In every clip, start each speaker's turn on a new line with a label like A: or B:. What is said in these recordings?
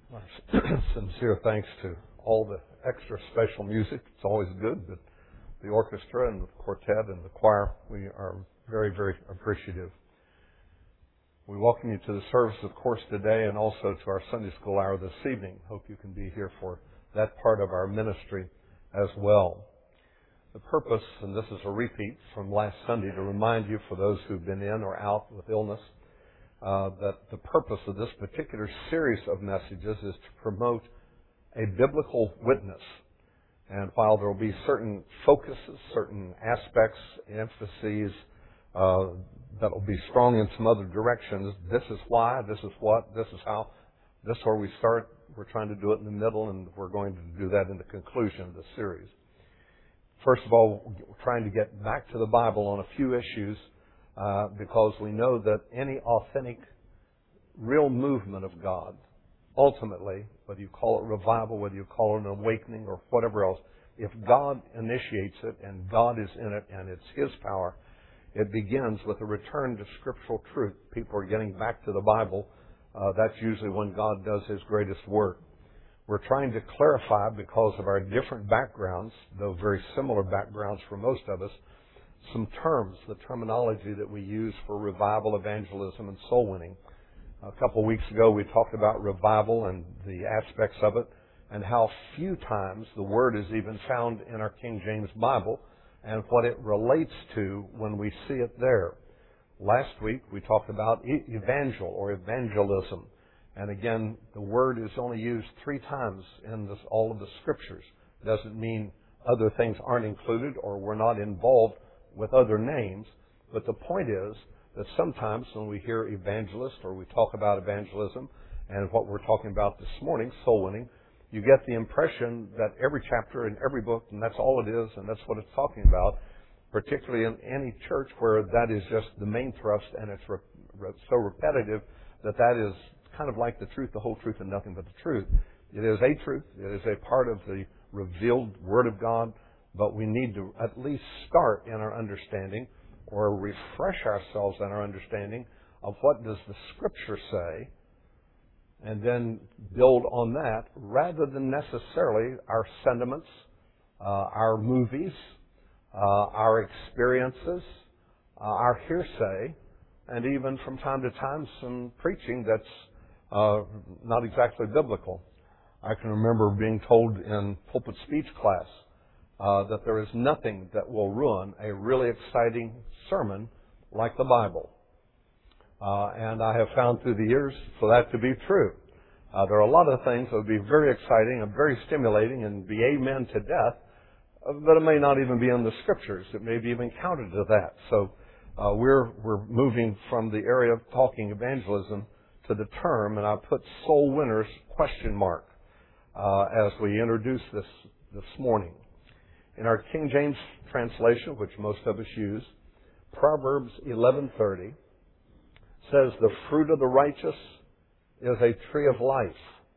A: My sincere thanks to all the extra special music. It's always good, but the orchestra and the quartet and the choir, we are very, very appreciative. We welcome you to the service, of course, today and also to our Sunday school hour this evening. Hope you can be here for that part of our ministry as well. The purpose, and this is a repeat from last Sunday to remind you for those who've been in or out with illness, that the purpose of this particular series of messages is to promote a biblical witness. And while there will be certain focuses, certain aspects, emphases that will be strong in some other directions, this is why, this is what, this is how, this is where we start. We're trying to do it in the middle, and we're going to do that in the conclusion of the series. First of all, we're trying to get back to the Bible on a few issues because we know that any authentic, real movement of God, ultimately, whether you call it revival, whether you call it an awakening or whatever else, if God initiates it and God is in it and it's His power, it begins with a return to scriptural truth. People are getting back to the Bible. That's usually when God does His greatest work. We're trying to clarify, because of our different backgrounds, though very similar backgrounds for most of us, some terms, the terminology that we use for revival, evangelism, and soul winning. A couple of weeks ago, we talked about revival and the aspects of it, and how few times the word is even found in our King James Bible, and what it relates to when we see it there. Last week, we talked about evangel or evangelism. And again, the word is only used 3 times in all of the scriptures. Doesn't mean other things aren't included or we're not involved with other names. But the point is that sometimes when we hear evangelist or we talk about evangelism and what we're talking about this morning, soul winning, you get the impression that every chapter in every book, and that's all it is, and that's what it's talking about, particularly in any church where that is just the main thrust and it's so repetitive that is kind of like the truth, the whole truth, and nothing but the truth. It is a truth. It is a part of the revealed Word of God, but we need to at least start in our understanding or refresh ourselves in our understanding of what does the Scripture say, and then build on that rather than necessarily our sentiments, our movies, our experiences, our hearsay, and even from time to time some preaching that's not exactly biblical. I can remember being told in pulpit speech class that there is nothing that will ruin a really exciting sermon like the Bible. And I have found through the years for that to be true. There are a lot of things that would be very exciting and very stimulating and be amen to death, but it may not even be in the Scriptures. It may be even counter to that. So we're moving from the area of talking evangelism to the term, and I put soul winners question mark as we introduce this morning. In our King James translation, which most of us use, Proverbs 11:30 says, "The fruit of the righteous is a tree of life,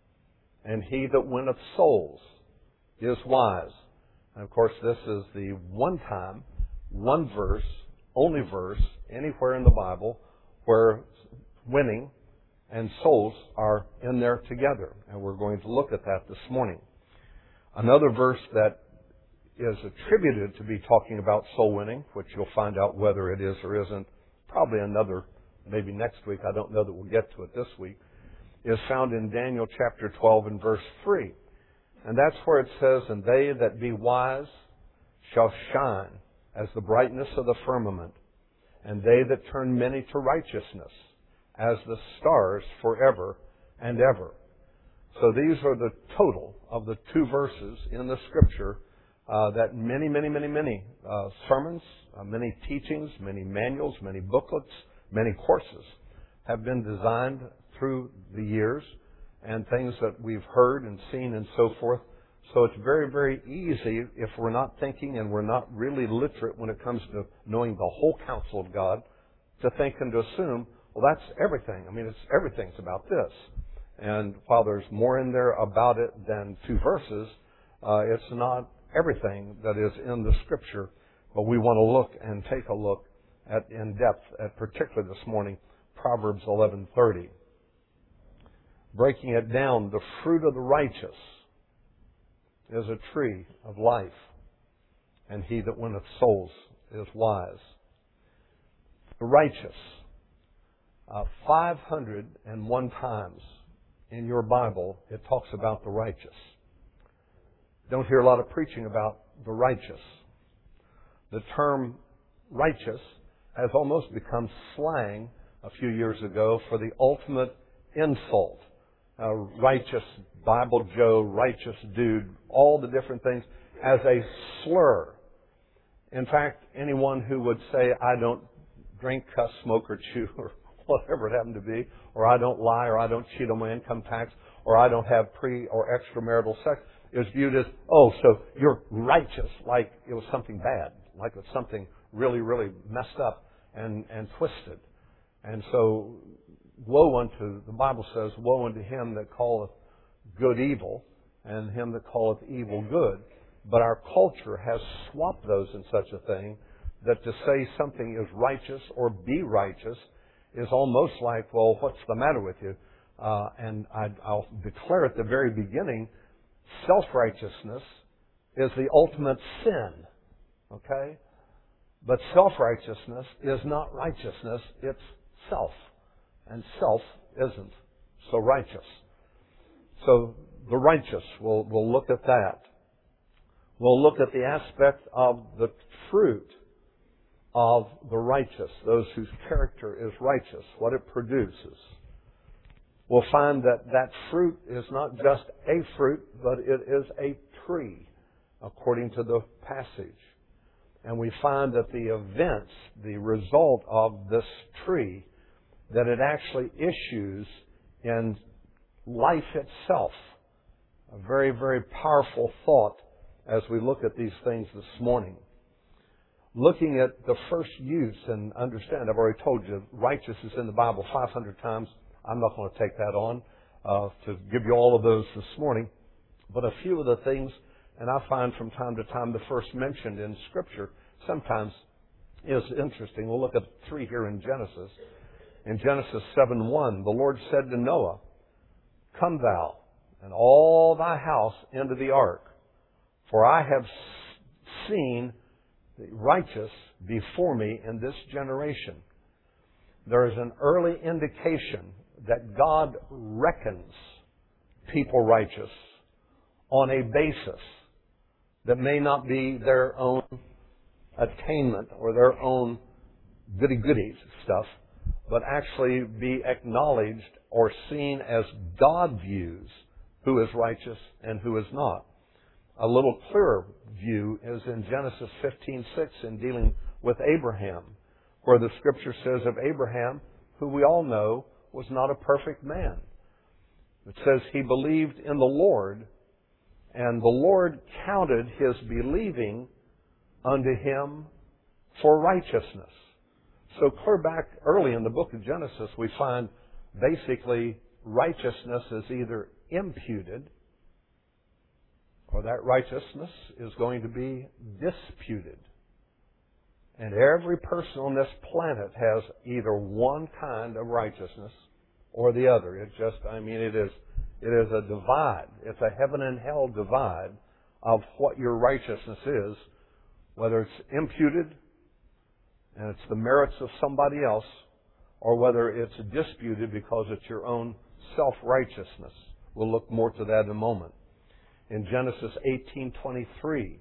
A: and he that winneth souls is wise." And of course, this is the one time, one verse, only verse anywhere in the Bible where winning and souls are in there together. And we're going to look at that this morning. Another verse that is attributed to be talking about soul winning, which you'll find out whether it is or isn't, probably maybe next week, I don't know that we'll get to it this week, is found in Daniel chapter 12 and verse 3. And that's where it says, "And they that be wise shall shine as the brightness of the firmament, and they that turn many to righteousness as the stars forever and ever." So these are the total of the 2 verses in the Scripture that many sermons, many teachings, many manuals, many booklets, many courses have been designed through the years, and things that we've heard and seen and so forth. So it's very, very easy, if we're not thinking and we're not really literate when it comes to knowing the whole counsel of God, to think and to assume, well, that's everything. I mean, everything's about this. And while there's more in there about it than 2 verses, it's not everything that is in the Scripture. But we want to look and take a look in depth, particularly this morning, Proverbs 11:30. breaking it down, the fruit of the righteous is a tree of life, and he that winneth souls is wise. The righteous, 501 times in your Bible, it talks about the righteous. Don't hear a lot of preaching about the righteous. The term righteous has almost become slang a few years ago for the ultimate insult. Righteous Bible Joe, righteous dude, all the different things as a slur. In fact, anyone who would say, I don't drink, cuss, smoke, or chew, or whatever it happened to be, or I don't lie, or I don't cheat on my income tax, or I don't have pre- or extramarital sex, is viewed as, oh, so you're righteous, like it was something bad, like it was something really, really messed up and twisted. And so, woe unto, the Bible says, woe unto him that calleth good evil, and him that calleth evil good. But our culture has swapped those in such a thing that to say something is righteous or be righteous is almost like, well, what's the matter with you? And I'll declare at the very beginning, self-righteousness is the ultimate sin. Okay? But self-righteousness is not righteousness, it's self. And self isn't so righteous. So the righteous, we'll look at that. We'll look at the aspect of the fruit of the righteous, those whose character is righteous, what it produces. We'll find that that fruit is not just a fruit, but it is a tree, according to the passage. And we find that the events, the result of this tree, that it actually issues in life itself. A very, very powerful thought as we look at these things this morning. Looking at the first use, and understand, I've already told you, righteous is in the Bible 500 times. I'm not going to take that on to give you all of those this morning. But a few of the things, and I find from time to time the first mentioned in Scripture sometimes is interesting. We'll look at 3 here in Genesis. In Genesis 7:1, the Lord said to Noah, Come thou and all thy house into the ark, for I have seen the righteous before me in this generation. There is an early indication that God reckons people righteous on a basis that may not be their own attainment or their own goody-goodies stuff, but actually be acknowledged or seen as God views who is righteous and who is not. A little clearer view is in Genesis 15:6 in dealing with Abraham, where the Scripture says of Abraham, who we all know was not a perfect man. It says he believed in the Lord, and the Lord counted his believing unto him for righteousness. So clear back early in the book of Genesis, we find basically righteousness is either imputed or that righteousness is going to be disputed. And every person on this planet has either one kind of righteousness or the other. It is a divide. It's a heaven and hell divide of what your righteousness is, whether it's imputed and it's the merits of somebody else, or whether it's disputed because it's your own self-righteousness. We'll look more to that in a moment. In Genesis 18:23,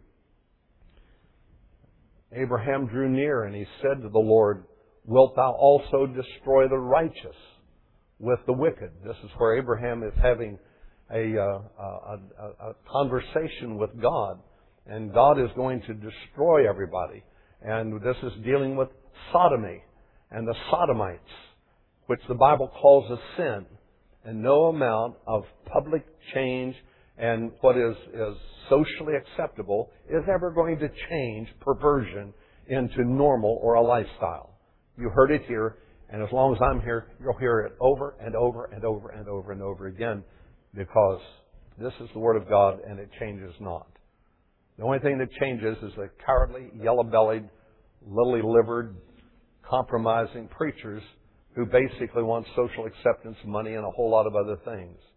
A: Abraham drew near and he said to the Lord, Wilt thou also destroy the righteous with the wicked? This is where Abraham is having a conversation with God, and God is going to destroy everybody. And this is dealing with sodomy and the sodomites, which the Bible calls a sin. And no amount of public change and what is socially acceptable is ever going to change perversion into normal or a lifestyle. You heard it here, and as long as I'm here, you'll hear it over and over and over and over and over again, because this is the Word of God and it changes not. The only thing that changes is the cowardly, yellow-bellied, lily-livered, compromising preachers who basically want social acceptance, money, and a whole lot of other things.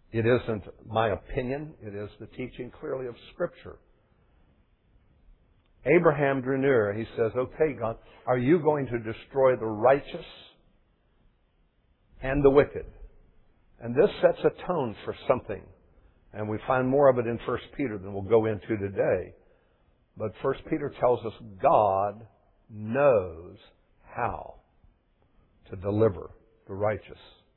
A: It isn't my opinion. It is the teaching clearly of Scripture. Abraham drew near. He says, okay, God, are you going to destroy the righteous and the wicked? And this sets a tone for something. And we find more of it in 1 Peter than we'll go into today. But 1 Peter tells us God knows how to deliver the righteous.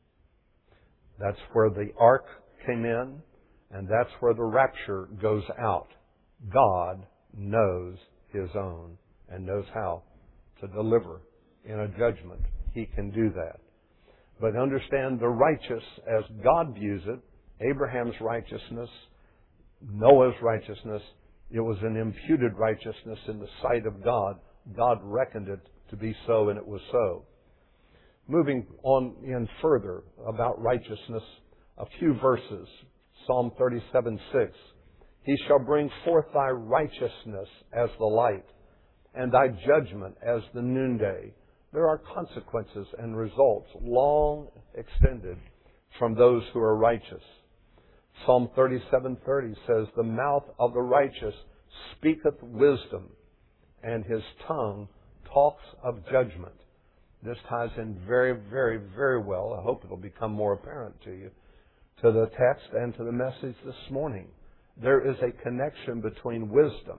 A: That's where the ark came in, and that's where the rapture goes out. God knows His own and knows how to deliver in a judgment. He can do that. But understand the righteous as God views it, Abraham's righteousness, Noah's righteousness, it was an imputed righteousness in the sight of God. God reckoned it to be so, and it was so. Moving on in further about righteousness, a few verses. Psalm 37:6. He shall bring forth thy righteousness as the light, and thy judgment as the noonday. There are consequences and results long extended from those who are righteous. Psalm 37:30 says, the mouth of the righteous speaketh wisdom, and his tongue talks of judgment. This ties in very, very, very well. I hope it'll become more apparent to you, to the text and to the message this morning. There is a connection between wisdom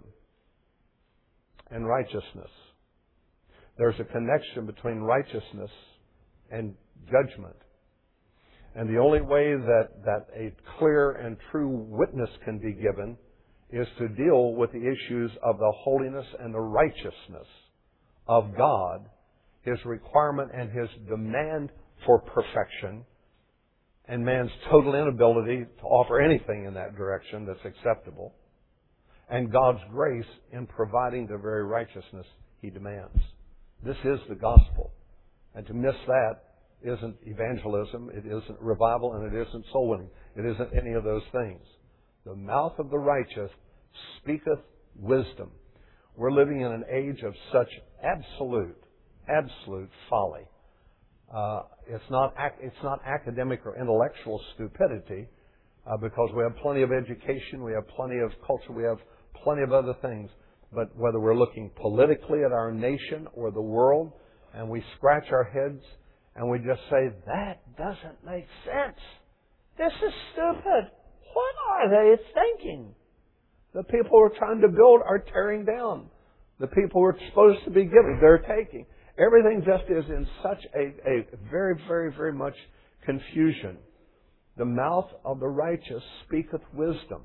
A: and righteousness. There's a connection between righteousness and judgment. And the only way that a clear and true witness can be given is to deal with the issues of the holiness and the righteousness of God, His requirement and His demand for perfection, and man's total inability to offer anything in that direction that's acceptable, and God's grace in providing the very righteousness He demands. This is the gospel. And to miss that isn't evangelism, it isn't revival, and it isn't soul winning. It isn't any of those things. The mouth of the righteous speaketh wisdom. We're living in an age of such absolute folly. It's not academic or intellectual stupidity, because we have plenty of education, we have plenty of culture, we have plenty of other things. But whether we're looking politically at our nation or the world, and we scratch our heads and we just say, that doesn't make sense. This is stupid. What are they thinking? The people who are trying to build are tearing down. The people who are supposed to be giving, they're taking. Everything just is in such a very, very, very much confusion. The mouth of the righteous speaketh wisdom.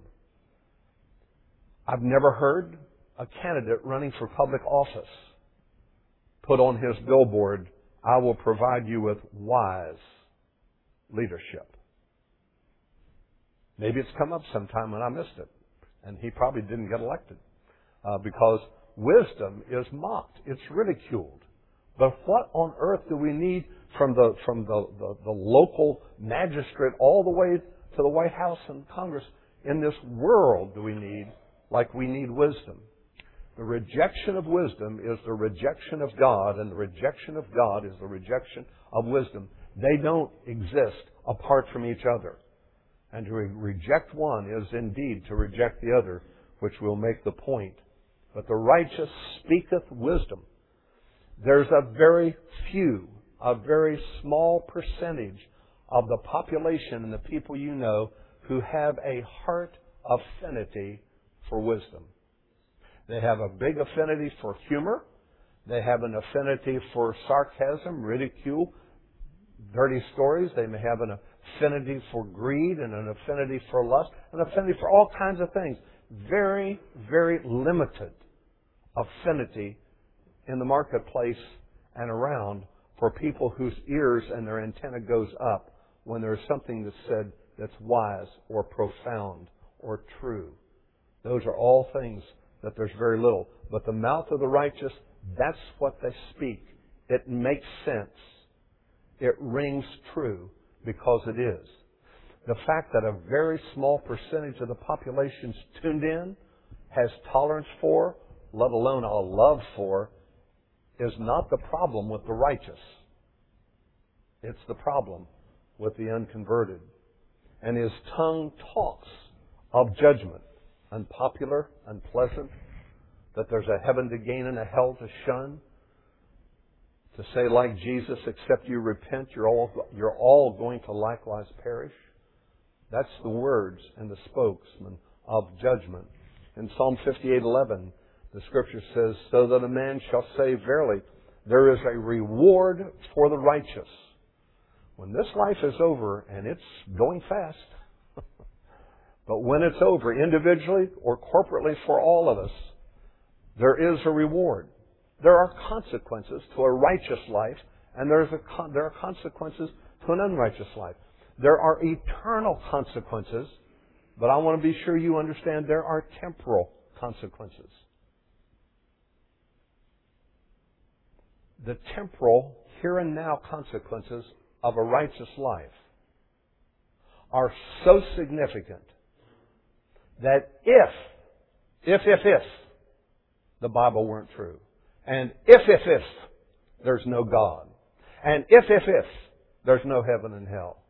A: I've never heard a candidate running for public office put on his billboard, I will provide you with wise leadership. Maybe it's come up sometime and I missed it. And he probably didn't get elected. Because wisdom is mocked. It's ridiculed. But what on earth do we need from the local magistrate all the way to the White House and Congress? In this world do we need like we need wisdom? The rejection of wisdom is the rejection of God, and the rejection of God is the rejection of wisdom. They don't exist apart from each other. And to reject one is indeed to reject the other, which will make the point. But the righteous speaketh wisdom. There's a very few, a very small percentage of the population and the people you know who have a heart affinity for wisdom. They have a big affinity for humor. They have an affinity for sarcasm, ridicule, dirty stories. They may have an affinity for greed and an affinity for lust, an affinity for all kinds of things. Very, very limited affinity in the marketplace and around for people whose ears and their antenna goes up when there's something that's said that's wise or profound or true. Those are all things that there's very little. But the mouth of the righteous, that's what they speak. It makes sense. It rings true because it is. The fact that a very small percentage of the population's tuned in, has tolerance for, let alone a love for, is not the problem with the righteous. It's the problem with the unconverted. and his tongue talks of judgment, unpopular, unpleasant, that there's a heaven to gain and a hell to shun. To say like Jesus, except you repent, you're all going to likewise perish. That's the words and the spokesman of judgment. In Psalm 58:11, the Scripture says, so that a man shall say, verily, there is a reward for the righteous. When this life is over, and it's going fast, but when it's over, individually or corporately for all of us, there is a reward. There are consequences to a righteous life, and there are consequences to an unrighteous life. There are eternal consequences, but I want to be sure you understand there are temporal consequences. The temporal, here and now consequences of a righteous life are so significant that if the Bible weren't true, and if there's no God, and if there's no heaven and hell,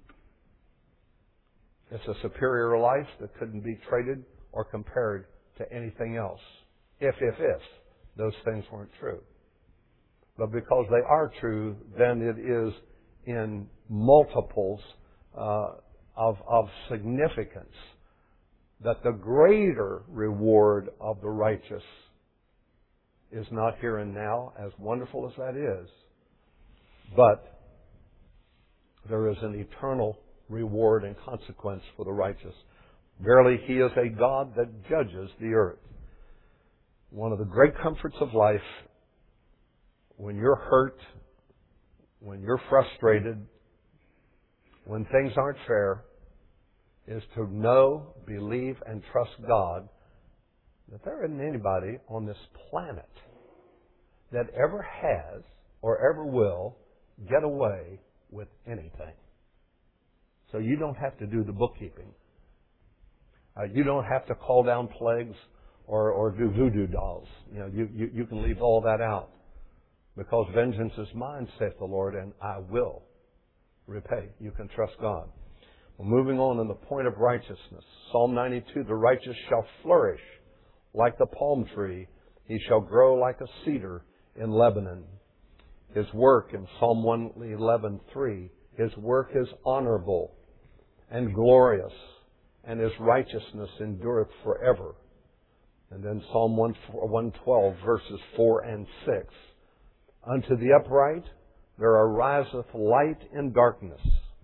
A: it's a superior life that couldn't be traded or compared to anything else. If those things weren't true. But because they are true, then it is in multiples of significance that the greater reward of the righteous is not here and now, as wonderful as that is, but there is an eternal reward and consequence for the righteous. Verily, He is a God that judges the earth. One of the great comforts of life, when you're hurt, when you're frustrated, when things aren't fair, is to know, believe, and trust God that there isn't anybody on this planet that ever has or ever will get away with anything. So you don't have to do the bookkeeping. You don't have to call down plagues or do voodoo dolls. You can leave all that out. Because vengeance is mine, saith the Lord, and I will repay. You can trust God. Well, moving on in the point of righteousness. Psalm 92, the righteous shall flourish like the palm tree. He shall grow like a cedar in Lebanon. His work in Psalm 111:3, his work is honorable and glorious, and his righteousness endureth forever. And then Psalm 112, verses 4 and 6. Unto the upright there ariseth light in darkness.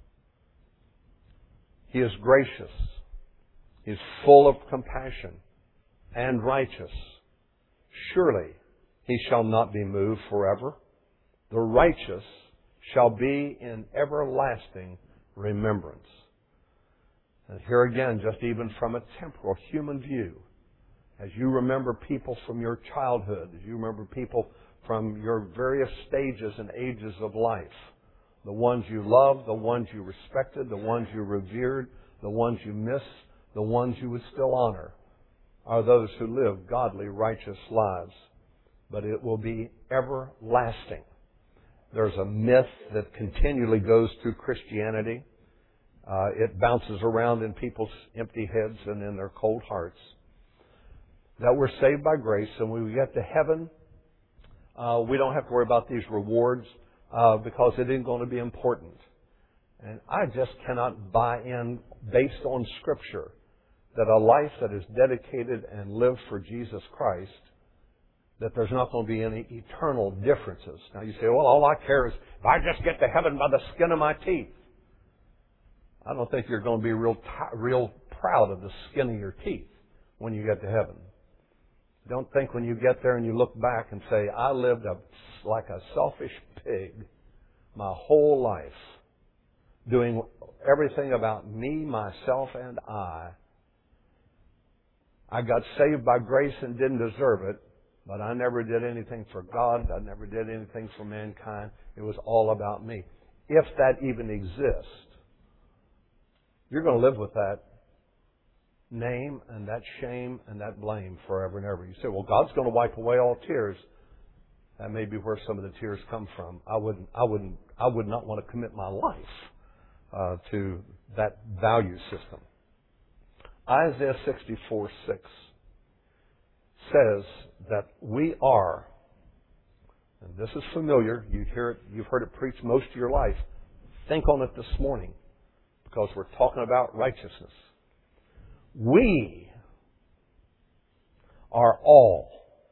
A: He is gracious. He is full of compassion and righteous. Surely he shall not be moved forever. The righteous shall be in everlasting remembrance. And here again, just even from a temporal human view, as you remember people from your childhood, as you remember people from your various stages and ages of life, the ones you loved, the ones you respected, the ones you revered, the ones you missed, the ones you would still honor, are those who live godly, righteous lives. But it will be everlasting. There's a myth that continually goes through Christianity. It bounces around in people's empty heads and in their cold hearts. That we're saved by grace, and when we get to heaven, we don't have to worry about these rewards because it isn't going to be important. And I just cannot buy in, based on Scripture, that a life that is dedicated and lived for Jesus Christ, that there's not going to be any eternal differences. Now you say, well, all I care is if I just get to heaven by the skin of my teeth. I don't think you're going to be real proud of the skin of your teeth when you get to heaven. Don't think when you get there and you look back and say, I lived like a selfish pig my whole life, doing everything about me, myself, and I. I got saved by grace and didn't deserve it, but I never did anything for God. I never did anything for mankind. It was all about me. If that even exists, you're going to live with that name and that shame and that blame forever and ever. You say, well, God's going to wipe away all tears. That may be where some of the tears come from. I would not want to commit my life to that value system. Isaiah 64:6 says that we are, and this is familiar, you've heard it preached most of your life. Think on it this morning, because we're talking about righteousness. We are all,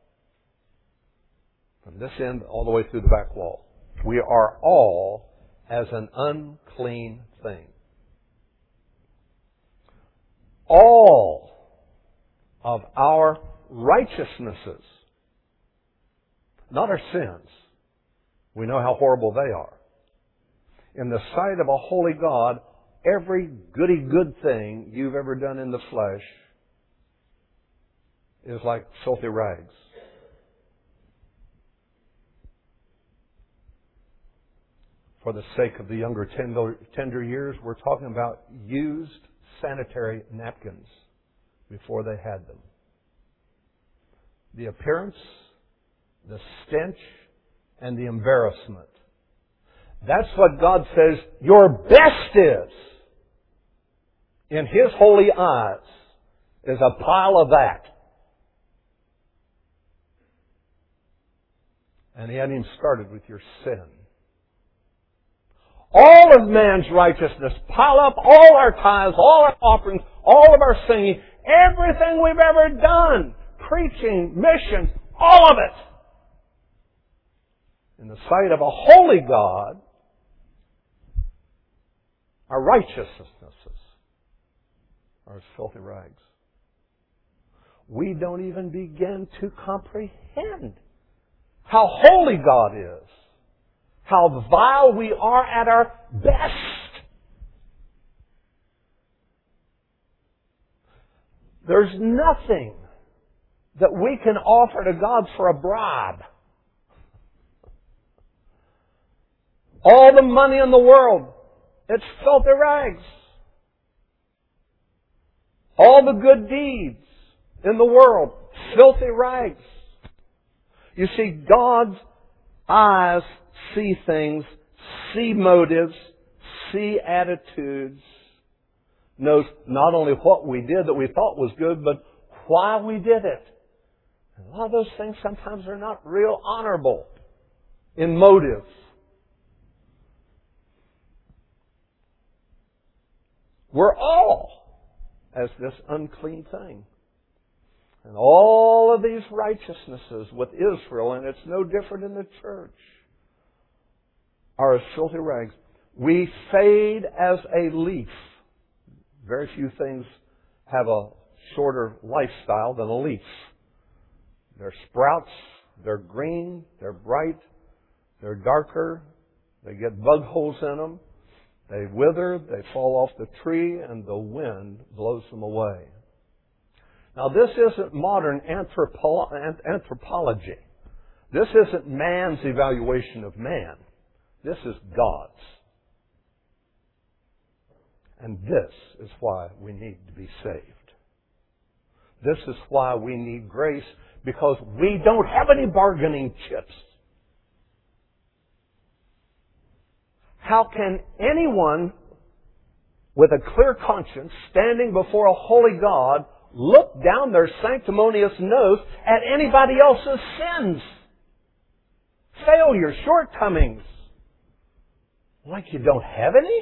A: from this end all the way through the back wall, we are all as an unclean thing. All of our righteousnesses, not our sins, we know how horrible they are. In the sight of a holy God, every goody good thing you've ever done in the flesh is like filthy rags. For the sake of the younger tender years, we're talking about used sanitary napkins before they had them. The appearance, the stench, and the embarrassment. That's what God says your best is. In His holy eyes is a pile of that. And He hadn't even started with your sin. All of man's righteousness, pile up all our tithes, all our offerings, all of our singing, everything we've ever done, preaching, missions, all of it. In the sight of a holy God, our righteousnesses are as filthy rags. We don't even begin to comprehend how holy God is. How vile we are at our best. There's nothing that we can offer to God for a bribe. All the money in the world, it's filthy rags. All the good deeds in the world, filthy rags. You see, God's eyes see things, see motives, see attitudes, knows not only what we did that we thought was good, but why we did it. And a lot of those things sometimes are not real honorable in motive. We're all as this unclean thing. And all of these righteousnesses with Israel, and it's no different in the church, are as filthy rags. We fade as a leaf. Very few things have a shorter lifestyle than a leaf. They're sprouts, they're green, they're bright, they're darker, they get bug holes in them, they wither, they fall off the tree, and the wind blows them away. Now this isn't modern anthropology. This isn't man's evaluation of man. This is God's. And this is why we need to be saved. This is why we need grace, because we don't have any bargaining chips. How can anyone with a clear conscience standing before a holy God look down their sanctimonious nose at anybody else's sins, failures, shortcomings? Like you don't have any?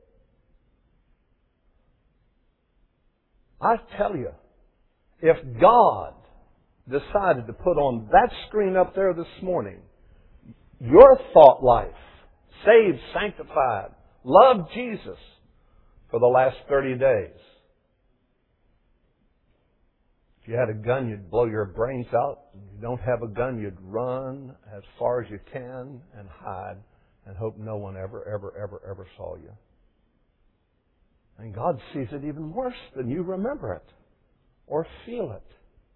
A: I tell you, if God decided to put on that screen up there this morning, your thought life, saved, sanctified, loved Jesus for the last 30 days. If you had a gun, you'd blow your brains out. If you don't have a gun, you'd run as far as you can and hide and hope no one ever saw you. And God sees it even worse than you remember it or feel it.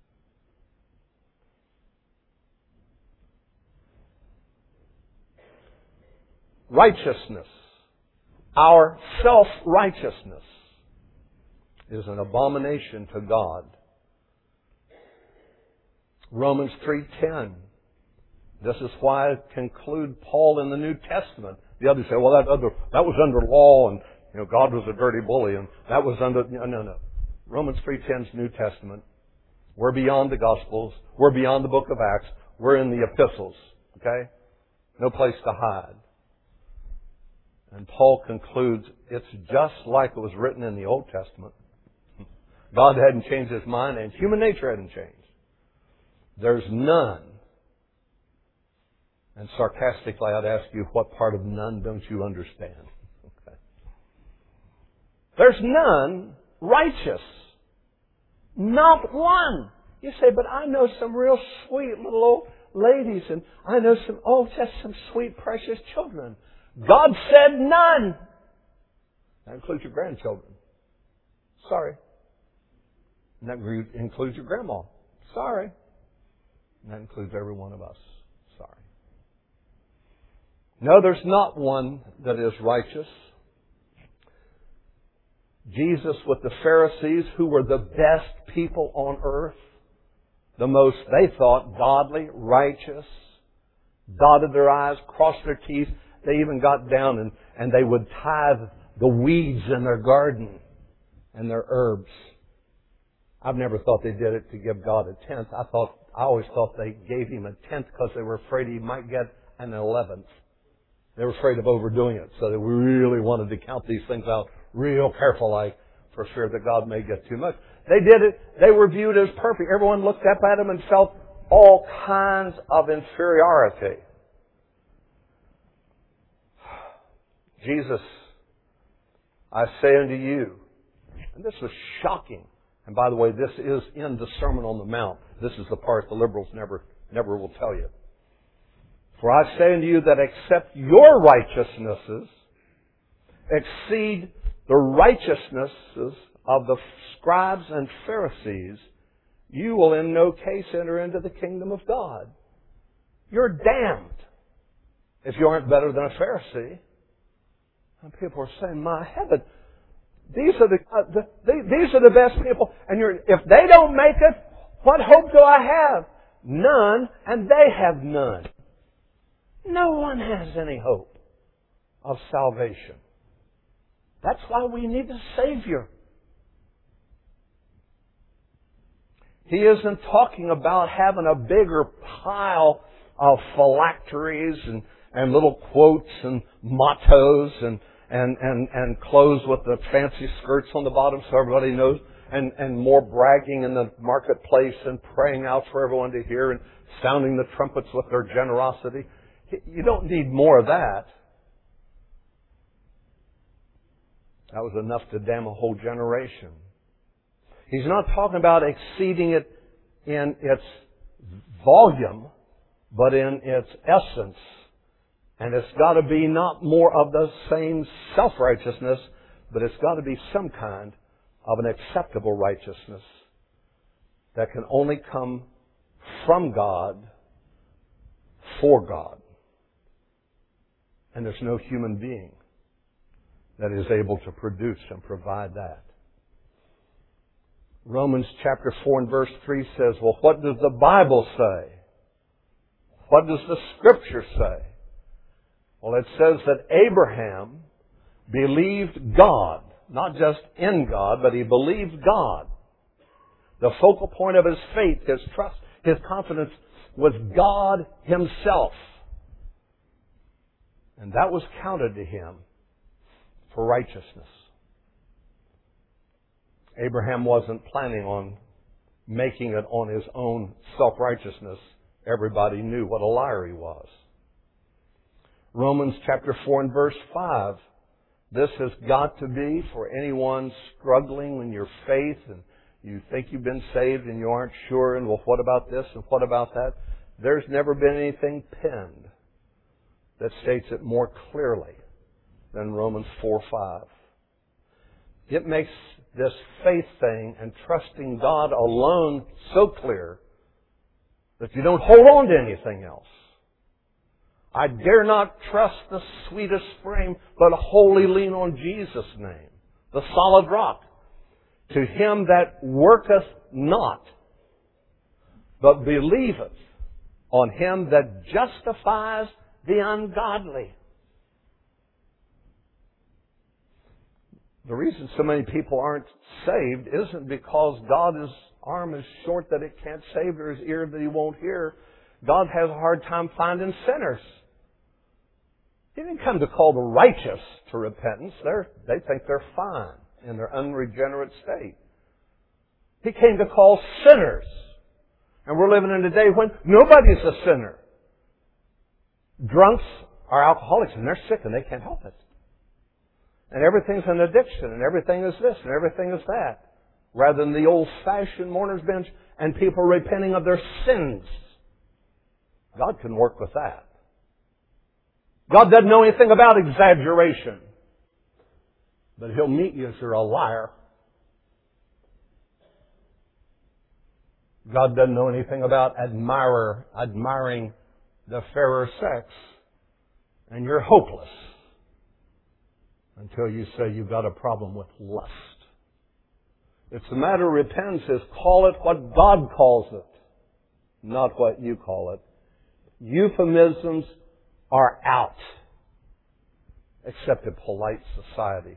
A: Righteousness, our self-righteousness, is an abomination to God. Romans 3:10. This is why I conclude Paul in the New Testament. The others say, well, that was under law, and God was a dirty bully, and that was under... No. Romans 3:10 is New Testament. We're beyond the Gospels. We're beyond the book of Acts. We're in the epistles. Okay? No place to hide. And Paul concludes, it's just like it was written in the Old Testament. God hadn't changed His mind, and human nature hadn't changed. There's none. And sarcastically, I'd ask you, what part of none don't you understand? Okay. There's none righteous. Not one. You say, but I know some real sweet little old ladies, and I know just some sweet, precious children. God said none. That includes your grandchildren. Sorry. And that includes your grandma. Sorry. And that includes every one of us. Sorry. No, there's not one that is righteous. Jesus with the Pharisees, who were the best people on earth, the most, they thought, godly, righteous, dotted their I's, crossed their T's. They even got down and they would tithe the weeds in their garden and their herbs. I've never thought they did it to give God a tenth. I always thought they gave Him a tenth because they were afraid He might get an 11th. They were afraid of overdoing it, so they really wanted to count these things out real careful, like, for fear that God may get too much. They did it. They were viewed as perfect. Everyone looked up at them and felt all kinds of inferiority. Jesus, I say unto you, and this was shocking. And by the way, this is in the Sermon on the Mount. This is the part the liberals never will tell you. For I say unto you that except your righteousnesses exceed the righteousnesses of the scribes and Pharisees, you will in no case enter into the kingdom of God. You're damned if you aren't better than a Pharisee. And people are saying, my heaven, these are the best people, and if they don't make it, what hope do I have? None, and they have none. No one has any hope of salvation. That's why we need a Savior. He isn't talking about having a bigger pile of phylacteries and little quotes and mottos and clothes with the fancy skirts on the bottom so everybody knows, and more bragging in the marketplace and praying out for everyone to hear and sounding the trumpets with their generosity. You don't need more of that. That was enough to damn a whole generation. He's not talking about exceeding it in its volume, but in its essence. And it's got to be not more of the same self-righteousness, but it's got to be some kind of an acceptable righteousness that can only come from God, for God. And there's no human being that is able to produce and provide that. Romans chapter 4 and verse 3 says, well, what does the Bible say? What does the Scripture say? Well, it says that Abraham believed God, not just in God, but he believed God. The focal point of his faith, his trust, his confidence was God Himself. And that was counted to him for righteousness. Abraham wasn't planning on making it on his own self-righteousness. Everybody knew what a liar he was. Romans chapter 4 and verse 5. This has got to be for anyone struggling in your faith and you think you've been saved and you aren't sure, and well, what about this and what about that? There's never been anything penned that states it more clearly than Romans 4:5. It makes this faith thing and trusting God alone so clear that you don't hold on to anything else. I dare not trust the sweetest frame, but wholly lean on Jesus' name, the solid rock. To him that worketh not, but believeth on him that justifies the ungodly. The reason so many people aren't saved isn't because God's arm is short that it can't save or his ear that he won't hear. God has a hard time finding sinners. He didn't come to call the righteous to repentance. They think they're fine in their unregenerate state. He came to call sinners. And we're living in a day when nobody's a sinner. Drunks are alcoholics and they're sick and they can't help it. And everything's an addiction and everything is this and everything is that. Rather than the old-fashioned mourner's bench and people repenting of their sins. God can work with that. God doesn't know anything about exaggeration. But He'll meet you if you're a liar. God doesn't know anything about admiring the fairer sex. And you're hopeless until you say you've got a problem with lust. It's a matter of repentance is call it what God calls it, not what you call it. Euphemisms are out, except in polite society.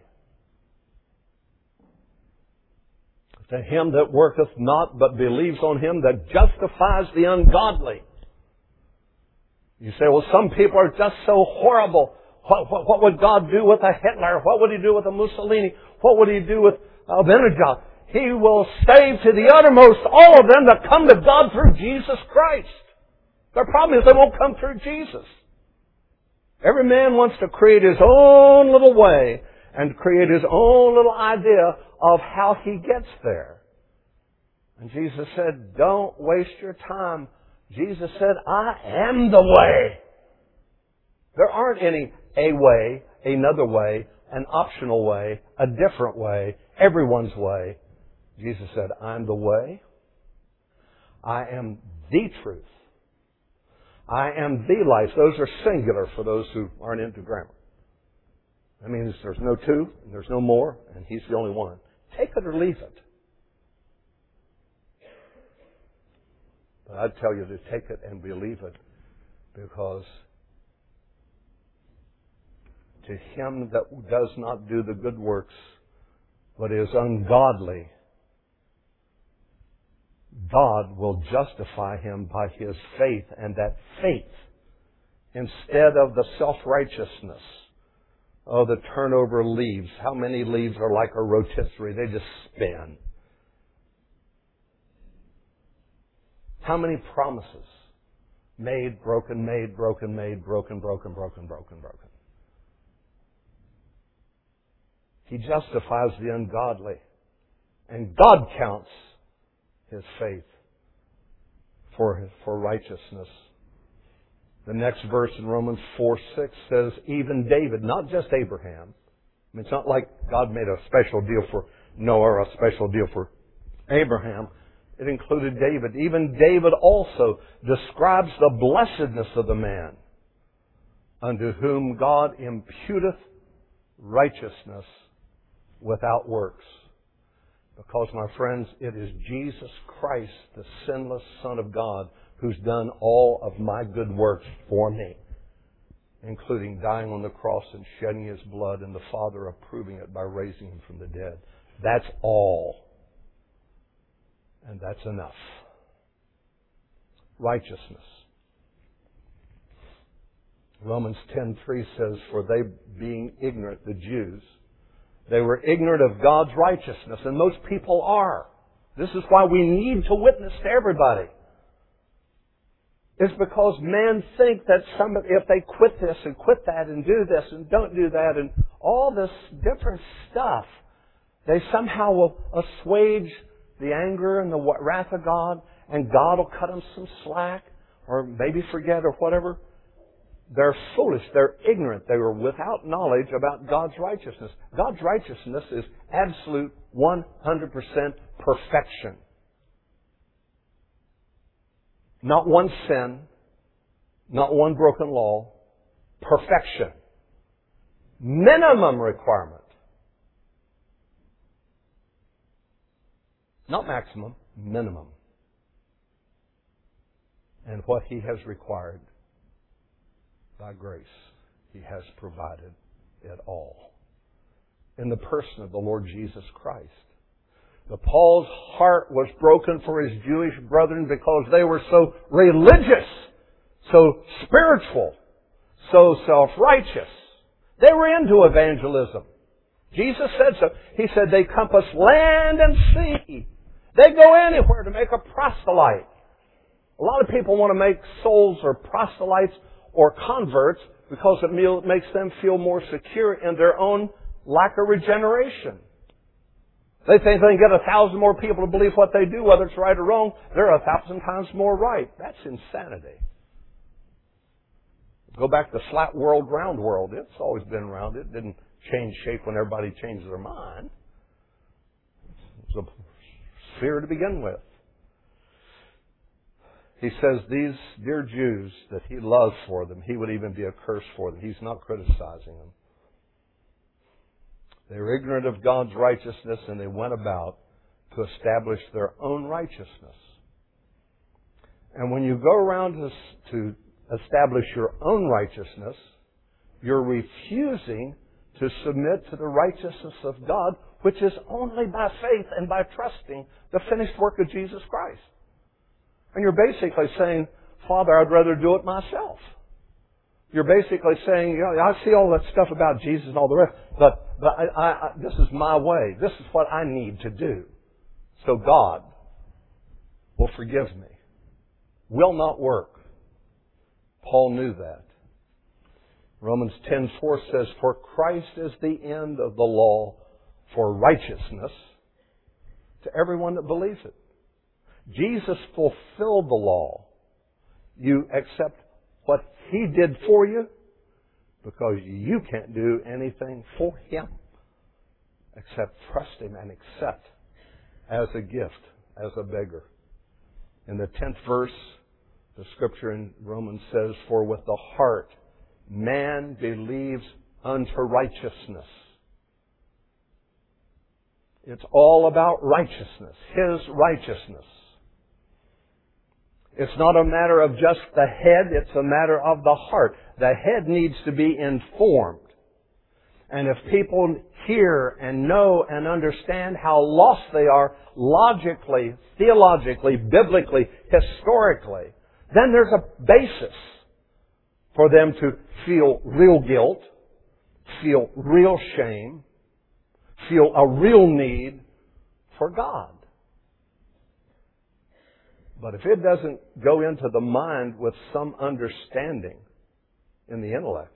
A: To him that worketh not, but believes on Him that justifies the ungodly. You say, well, some people are just so horrible. What would God do with a Hitler? What would He do with a Mussolini? What would He do with Abinadab? He will save to the uttermost all of them that come to God through Jesus Christ. Their problem is they won't come through Jesus. Every man wants to create his own little way and create his own little idea of how he gets there. And Jesus said, don't waste your time. Jesus said, I am the way. There aren't any a way, another way, an optional way, a different way, everyone's way. Jesus said, I'm the way. I am the truth. I am the life. Those are singular for those who aren't into grammar. That means there's no two, and there's no more, and He's the only one. Take it or leave it. But I'd tell you to take it and believe it, because to him that does not do the good works, but is ungodly, God will justify him by his faith, and that faith, instead of the self-righteousness, the turnover leaves. How many leaves are like a rotisserie? They just spin. How many promises? Made, broken, made, broken, made, broken, broken, broken, broken, broken. He justifies the ungodly. And God counts his faith for righteousness. The next verse in Romans 4:6 says, even David, not just Abraham. I mean, it's not like God made a special deal for Noah or a special deal for Abraham. It included David. Even David also describes the blessedness of the man unto whom God imputeth righteousness without works. Because, my friends, it is Jesus Christ, the sinless Son of God, who's done all of my good works for me, including dying on the cross and shedding His blood, and the Father approving it by raising Him from the dead. That's all. And that's enough. Righteousness. Romans 10:3 says, for they being ignorant, the Jews, they were ignorant of God's righteousness, and most people are. This is why we need to witness to everybody. It's because men think that somebody, if they quit this and quit that and do this and don't do that and all this different stuff, they somehow will assuage the anger and the wrath of God, and God will cut them some slack or maybe forget or whatever. They're foolish. They're ignorant. They were without knowledge about God's righteousness. God's righteousness is absolute 100% perfection. Not one sin, not one broken law. Perfection. Minimum requirement. Not maximum, minimum. And what He has required by grace, He has provided it all. in the person of the Lord Jesus Christ. Paul's heart was broken for his Jewish brethren because they were so religious, so spiritual, so self-righteous. They were into evangelism. Jesus said so. He said they compass land and sea. They go anywhere to make a proselyte. A lot of people want to make souls or proselytes or converts because it makes them feel more secure in their own lack of regeneration. They think they can get 1,000 more people to believe what they do, whether it's right or wrong. They're 1,000 times more right. That's insanity. Go back to flat world, round world. It's always been round. It didn't change shape when everybody changed their mind. It was a sphere to begin with. He says these dear Jews that he loves for them, he would even be a curse for them. He's not criticizing them. They were ignorant of God's righteousness, and they went about to establish their own righteousness. And when you go around to establish your own righteousness, you're refusing to submit to the righteousness of God, which is only by faith and by trusting the finished work of Jesus Christ. And you're basically saying, Father, I'd rather do it myself. You're basically saying, you know, I see all that stuff about Jesus and all the rest, but this is my way. This is what I need to do. So God will forgive me. Will not work. Paul knew that. Romans 10:4 says, for Christ is the end of the law for righteousness to everyone that believes it. Jesus fulfilled the law. You accept what He did for you because you can't do anything for Him except trust Him and accept as a gift, as a beggar. In the 10th verse, the scripture in Romans says, for with the heart man believes unto righteousness. It's all about righteousness, His righteousness. It's not a matter of just the head, it's a matter of the heart. The head needs to be informed. And if people hear and know and understand how lost they are logically, theologically, biblically, historically, then there's a basis for them to feel real guilt, feel real shame, feel a real need for God. But if it doesn't go into the mind with some understanding in the intellect,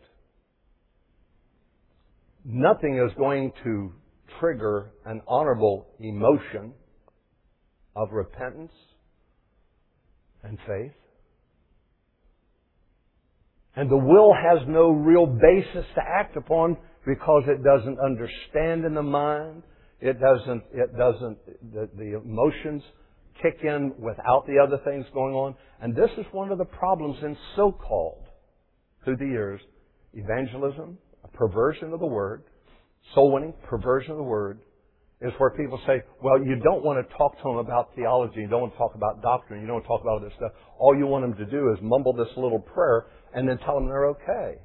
A: nothing is going to trigger an honorable emotion of repentance and faith. And the will has no real basis to act upon because it doesn't understand in the mind. The emotions kick in without the other things going on. And this is one of the problems in so-called, through the years, evangelism, a perversion of the Word, soul winning, perversion of the Word, is where people say, well, you don't want to talk to them about theology, you don't want to talk about doctrine, you don't want to talk about all this stuff. All you want them to do is mumble this little prayer and then tell them they're okay.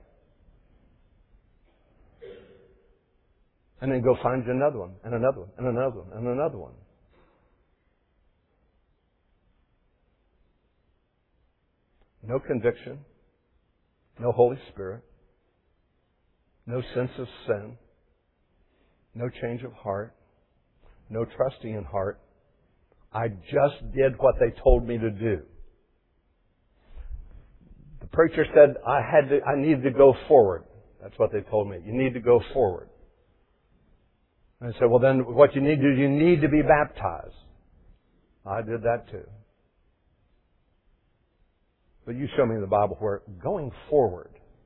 A: And then go find you another one, and another one, and another one, and another one. No conviction, no Holy Spirit, no sense of sin, no change of heart, no trusting in heart. I just did what they told me to do. The preacher said I needed to go forward. That's what they told me. You need to go forward. And I said, well then what you need to do, you need to be baptized. I did that too. But you show me in the Bible where going forward.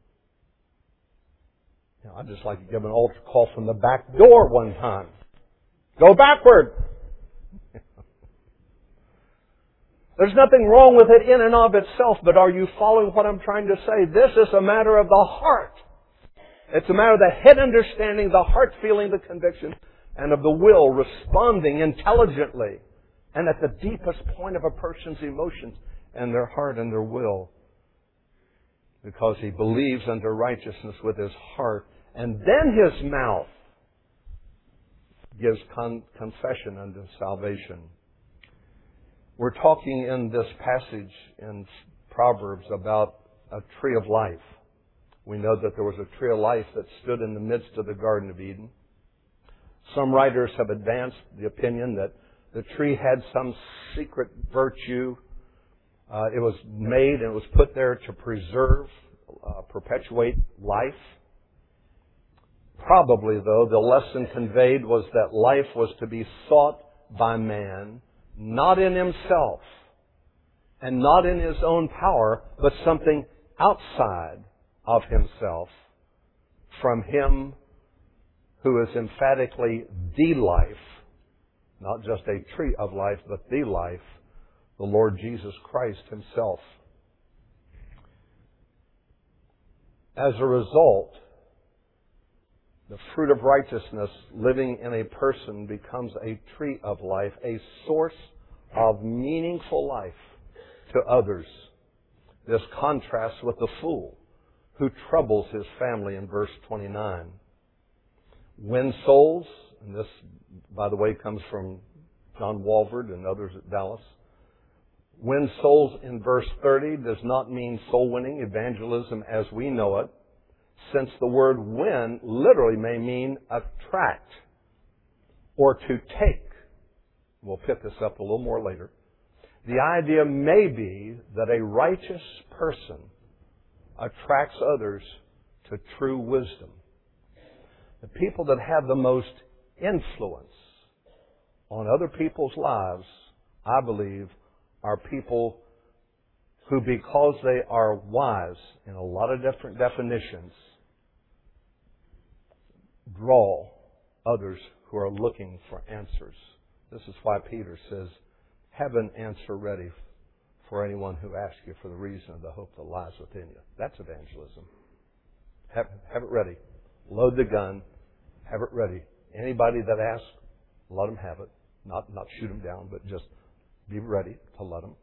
A: You know, I'd just like to give an altar call from the back door one time. Go backward. There's nothing wrong with it in and of itself, but are you following what I'm trying to say? This is a matter of the heart. It's a matter of the head understanding, the heart feeling the conviction, and of the will responding intelligently and at the deepest point of a person's emotions and their heart and their will. Because he believes unto righteousness with his heart, and then his mouth gives confession unto salvation. We're talking in this passage in Proverbs about a tree of life. We know that there was a tree of life that stood in the midst of the Garden of Eden. Some writers have advanced the opinion that the tree had some secret virtue. It was made and it was put there to preserve, perpetuate life. Probably, though, the lesson conveyed was that life was to be sought by man, not in himself and not in his own power, but something outside of himself, from Him who is emphatically the life, not just a tree of life, but the life, the Lord Jesus Christ Himself. As a result, the fruit of righteousness living in a person becomes a tree of life, a source of meaningful life to others. This contrasts with the fool who troubles his family in verse 29. Win souls, and this, by the way, comes from John Walvoord and others at Dallas. Win souls in verse 30 does not mean soul winning, evangelism as we know it, since the word win literally may mean attract or to take. We'll pick this up a little more later. The idea may be that a righteous person attracts others to true wisdom. The people that have the most influence on other people's lives, I believe, are people who, because they are wise in a lot of different definitions, draw others who are looking for answers. This is why Peter says, have an answer ready for anyone who asks you for the reason of the hope that lies within you. That's evangelism. Have it ready. Load the gun. Have it ready. Anybody that asks, let them have it. Not shoot them down, but just be ready to let them.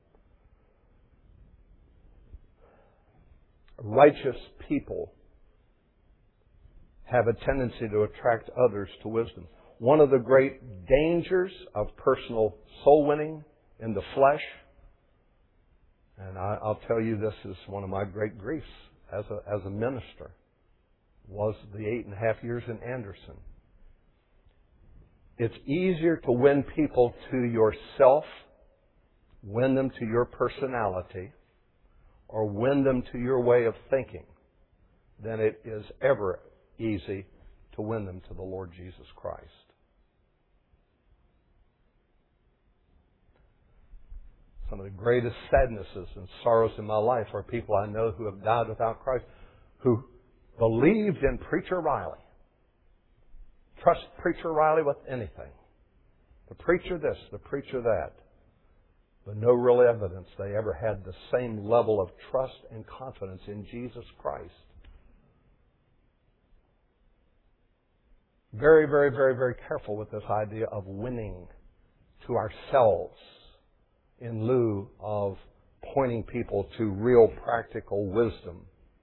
A: Righteous people have a tendency to attract others to wisdom. One of the great dangers of personal soul winning in the flesh, and I'll tell you this is one of my great griefs as a minister, was the 8.5 years in Anderson. It's easier to win people to yourself, win them to your personality, or win them to your way of thinking than it is ever easy to win them to the Lord Jesus Christ. Some of the greatest sadnesses and sorrows in my life are people I know who have died without Christ, who believed in Preacher Riley. Trust Preacher Riley with anything. The preacher this, the preacher that. But no real evidence they ever had the same level of trust and confidence in Jesus Christ. Very, very, very, very careful with this idea of winning to ourselves in lieu of pointing people to real practical wisdom.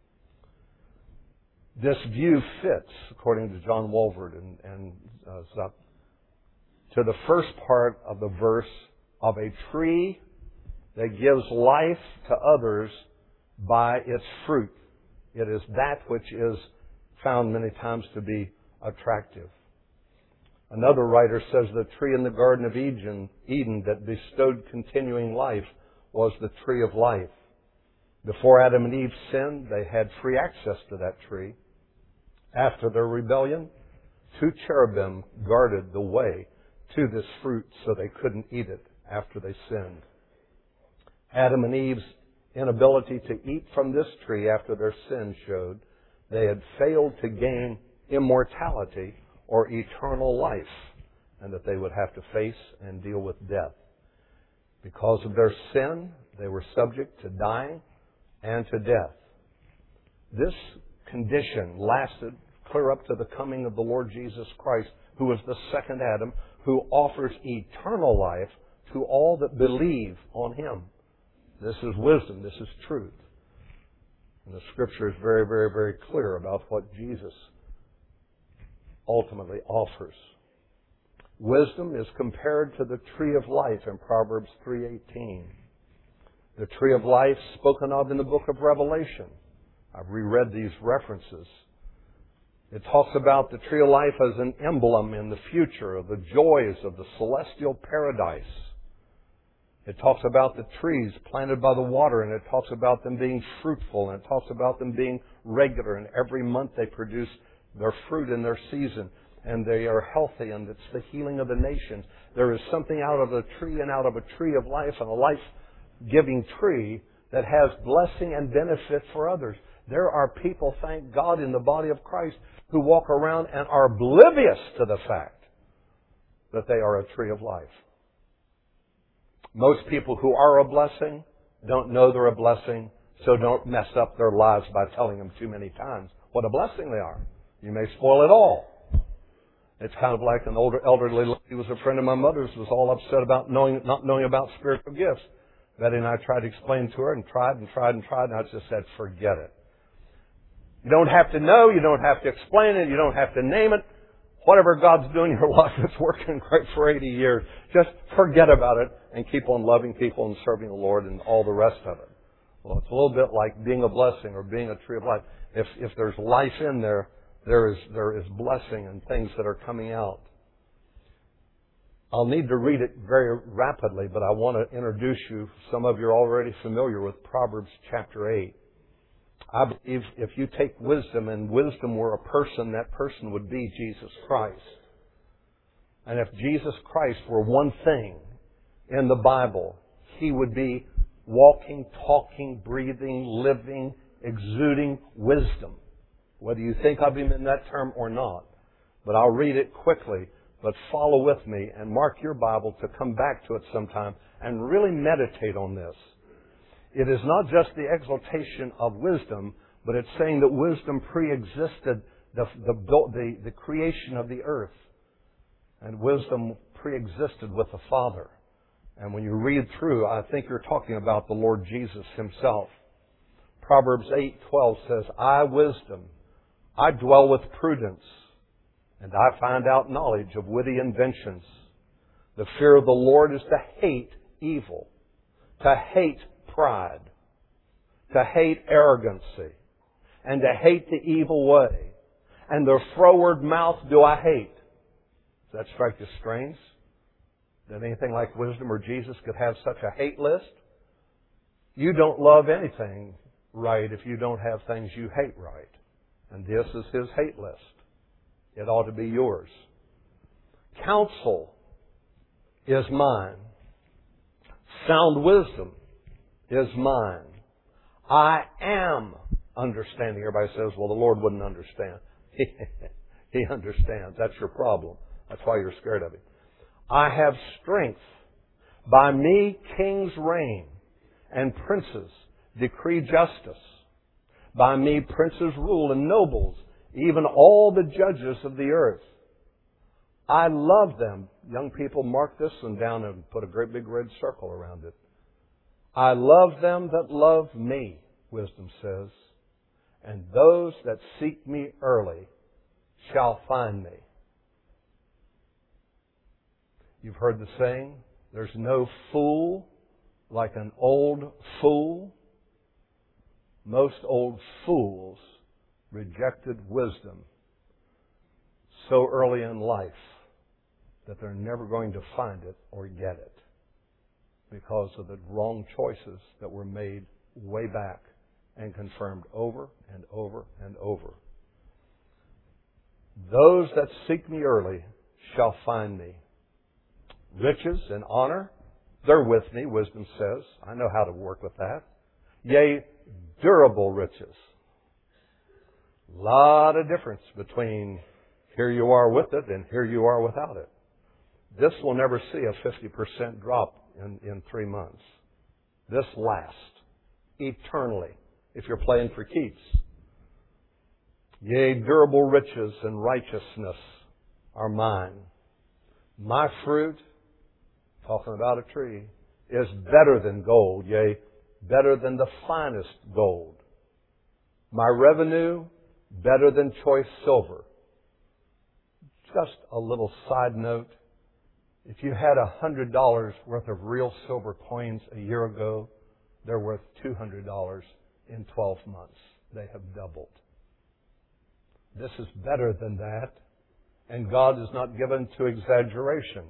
A: This view fits, according to John Walvoord and Zuck, to the first part of the verse of a tree that gives life to others by its fruit. It is that which is found many times to be attractive. Another writer says the tree in the Garden of Eden that bestowed continuing life was the tree of life. Before Adam and Eve sinned, they had free access to that tree. After their rebellion, 2 cherubim guarded the way to this fruit so they couldn't eat it after they sinned. Adam and Eve's inability to eat from this tree after their sin showed they had failed to gain immortality or eternal life, and that they would have to face and deal with death. Because of their sin, they were subject to dying and to death. This condition lasted clear up to the coming of the Lord Jesus Christ, who was the second Adam, who offers eternal life to all that believe on Him. This is wisdom. This is truth. And the Scripture is very, very, very clear about what Jesus ultimately offers. Wisdom is compared to the tree of life in Proverbs 3:18. The tree of life spoken of in the book of Revelation. I've reread these references. It talks about the tree of life as an emblem in the future of the joys of the celestial paradise. It talks about the trees planted by the water, and it talks about them being fruitful, and it talks about them being regular, and every month they produce their fruit in their season, and they are healthy, and it's the healing of the nations. There is something out of a tree and out of a tree of life and a life-giving tree that has blessing and benefit for others. There are people, thank God, in the body of Christ who walk around and are oblivious to the fact that they are a tree of life. Most people who are a blessing don't know they're a blessing, so don't mess up their lives by telling them too many times what a blessing they are. You may spoil it all. It's kind of like an older elderly lady who was a friend of my mother's, was all upset about not knowing about spiritual gifts. Betty and I tried to explain to her and tried, and I just said, forget it. You don't have to know, you don't have to explain it, you don't have to name it. Whatever God's doing in your life, it's working great for 80 years. Just forget about it and keep on loving people and serving the Lord and all the rest of it. Well, it's a little bit like being a blessing or being a tree of life. If there's life in there, there is blessing and things that are coming out. I'll need to read it very rapidly, but I want to introduce you. Some of you are already familiar with Proverbs chapter 8. I believe if you take wisdom, and wisdom were a person, that person would be Jesus Christ. And if Jesus Christ were one thing in the Bible, He would be walking, talking, breathing, living, exuding wisdom. Whether you think of Him in that term or not. But I'll read it quickly, but follow with me and mark your Bible to come back to it sometime and really meditate on this. It is not just the exaltation of wisdom, but it's saying that wisdom pre-existed the creation of the earth. And wisdom pre-existed with the Father. And when you read through, I think you're talking about the Lord Jesus Himself. Proverbs 8:12 says, I, wisdom, I dwell with prudence, and I find out knowledge of witty inventions. The fear of the Lord is to hate evil, to hate pride, to hate arrogancy, and to hate the evil way. And their froward mouth do I hate. Does that strike you strange? That anything like wisdom or Jesus could have such a hate list? You don't love anything right if you don't have things you hate right. And this is His hate list. It ought to be yours. Counsel is mine. Sound wisdom is mine. I am understanding. Everybody says, well, the Lord wouldn't understand. He understands. That's your problem. That's why you're scared of Him. I have strength. By me kings reign, and princes decree justice. By me princes rule, and nobles, even all the judges of the earth. I love them. Young people, mark this one down and put a great big red circle around it. I love them that love me, wisdom says, and those that seek me early shall find me. You've heard the saying, there's no fool like an old fool. Most old fools rejected wisdom so early in life that they're never going to find it or get it because of the wrong choices that were made way back and confirmed over and over and over. Those that seek me early shall find me. Riches and honor, they're with me, wisdom says. I know how to work with that. Yea, durable riches. A lot of difference between here you are with it and here you are without it. This will never see a 50% drop in 3 months. This lasts eternally if you're playing for keeps. Yea, durable riches and righteousness are mine. My fruit, talking about a tree, is better than gold, yea, better than the finest gold. My revenue, better than choice silver. Just a little side note. If you had $100 worth of real silver coins a year ago, they're worth $200 in 12 months. They have doubled. This is better than that, and God is not given to exaggeration.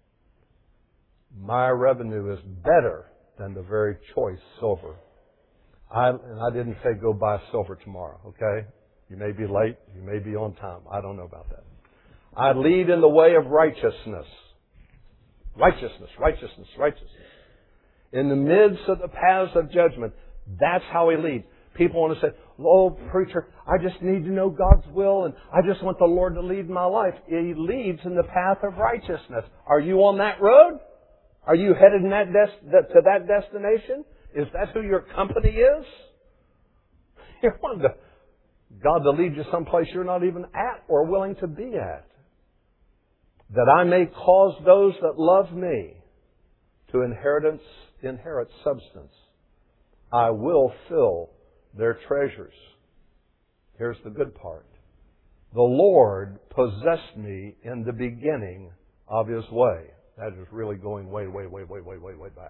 A: My revenue is better than the very choice silver. And I didn't say go buy silver tomorrow, okay? You may be late, you may be on time. I don't know about that. I lead in the way of righteousness. Righteousness, righteousness, righteousness. In the midst of the paths of judgment, that's how He leads. People want to say, oh, preacher, I just need to know God's will and I just want the Lord to lead my life. He leads in the path of righteousness. Are you on that road? Are you headed in to that destination? Is that who your company is? You want God to lead you someplace you're not even at or willing to be at. That I may cause those that love me to inherit substance. I will fill their treasures. Here's the good part. The Lord possessed me in the beginning of His way. That is really going way back.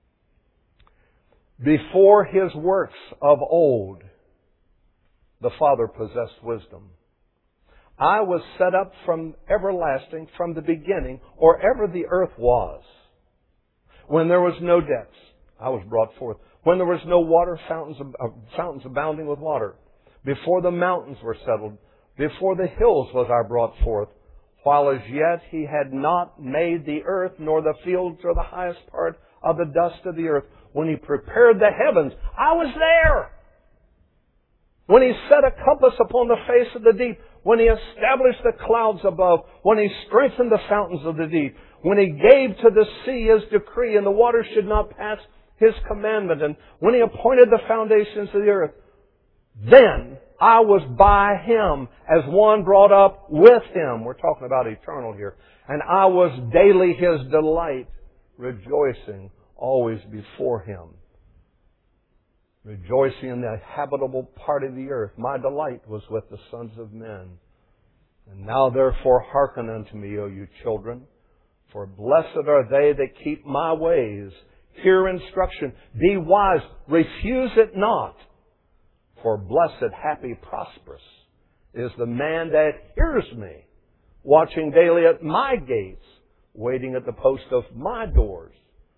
A: Before His works of old, the Father possessed wisdom. I was set up from everlasting, from the beginning, or ever the earth was. When there was no depths, I was brought forth. When there was no water, fountains abounding with water. Before the mountains were settled, before the hills was I brought forth. While as yet He had not made the earth, nor the fields, or the highest part of the dust of the earth. When He prepared the heavens, I was there. When He set a compass upon the face of the deep. When He established the clouds above. When He strengthened the fountains of the deep. When He gave to the sea His decree, and the waters should not pass His commandment. And when He appointed the foundations of the earth. Then I was by Him as one brought up with Him. We're talking about eternal here. And I was daily His delight, rejoicing always before Him. Rejoicing in the habitable part of the earth. My delight was with the sons of men. And now therefore hearken unto me, O you children. For blessed are they that keep my ways. Hear instruction. Be wise. Refuse it not. For blessed, happy, prosperous is the man that hears me, watching daily at my gates, waiting at the post of my doors.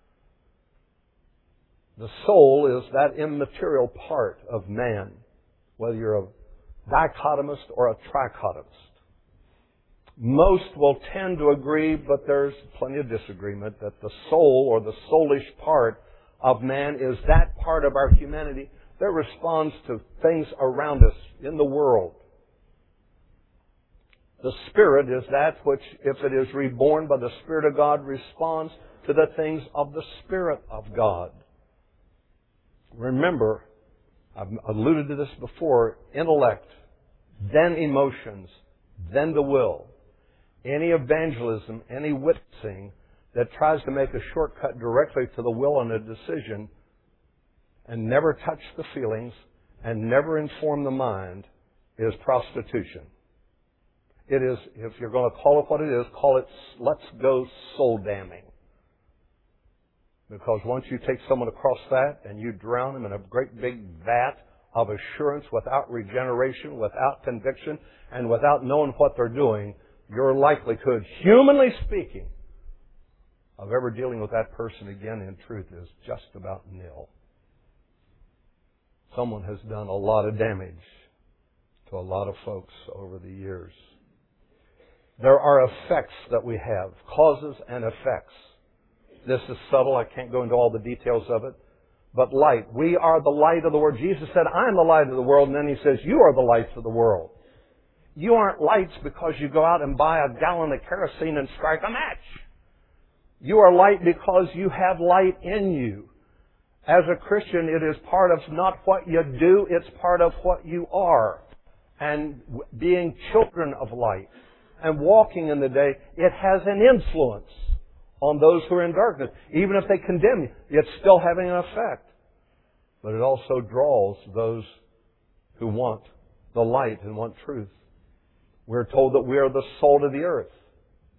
A: The soul is that immaterial part of man, whether you're a dichotomist or a trichotomist. Most will tend to agree, but there's plenty of disagreement, that the soul or the soulish part of man is that part of our humanity that responds to things around us in the world. The Spirit is that which, if it is reborn by the Spirit of God, responds to the things of the Spirit of God. Remember, I've alluded to this before, intellect, then emotions, then the will. Any evangelism, any witnessing that tries to make a shortcut directly to the will and a decision and never touch the feelings and never inform the mind is prostitution. It is, if you're going to call it what it is, call it let's go soul damning. Because once you take someone across that and you drown them in a great big vat of assurance without regeneration, without conviction, and without knowing what they're doing, your likelihood, humanly speaking, of ever dealing with that person again in truth is just about nil. Someone has done a lot of damage to a lot of folks over the years. There are effects that we have, causes and effects. This is subtle. I can't go into all the details of it. But light. We are the light of the world. Jesus said, I am the light of the world. And then He says, you are the lights of the world. You aren't lights because you go out and buy a gallon of kerosene and strike a match. You are light because you have light in you. As a Christian, it is part of not what you do, it's part of what you are. And being children of light and walking in the day, it has an influence on those who are in darkness. Even if they condemn you, it's still having an effect. But it also draws those who want the light and want truth. We're told that we are the salt of the earth.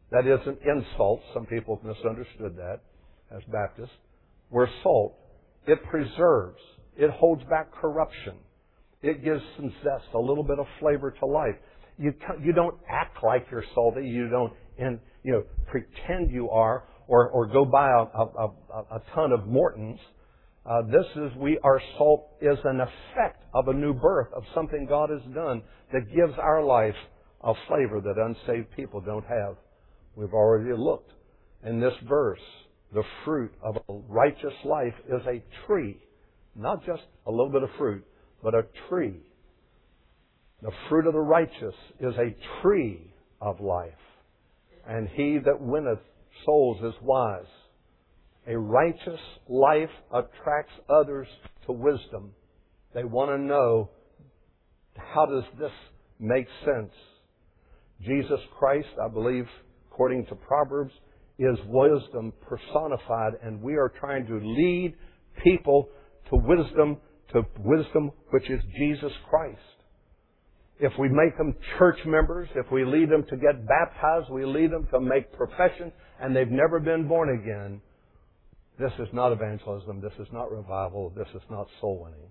A: That is an insult. Some people have misunderstood that as Baptists. We're salt. It preserves. It holds back corruption. It gives some zest, a little bit of flavor to life. You don't act like you're salty. You don't pretend you are, or go buy a ton of Mortons. Our salt is an effect of a new birth, of something God has done that gives our life a flavor that unsaved people don't have. We've already looked in this verse. The fruit of a righteous life is a tree. Not just a little bit of fruit, but a tree. The fruit of the righteous is a tree of life. And he that winneth souls is wise. A righteous life attracts others to wisdom. They want to know, how does this make sense? Jesus Christ, I believe, according to Proverbs, is wisdom personified, and we are trying to lead people to wisdom which is Jesus Christ. If we make them church members, if we lead them to get baptized, we lead them to make profession, and they've never been born again, this is not evangelism, this is not revival, this is not soul winning.